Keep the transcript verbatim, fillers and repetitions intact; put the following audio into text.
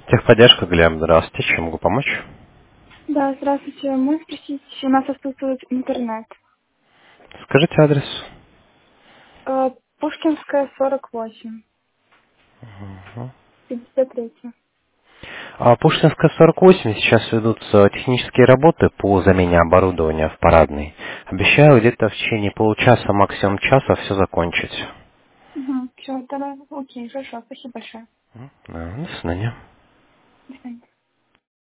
Техподдержка, Глеб, здравствуйте, чем могу помочь? Да, здравствуйте. Можно спросить, у нас отсутствует интернет. Скажите адрес. Э, Пушкинская, сорок восемь, пятьдесят три. А, Пушкинская, сорок восемь, сейчас ведутся технические работы по замене оборудования в парадной. Обещаю где-то в течение получаса, максимум часа все закончить. Угу. Все, тогда окей, хорошо. Спасибо большое. Да, до свидания. До свидания.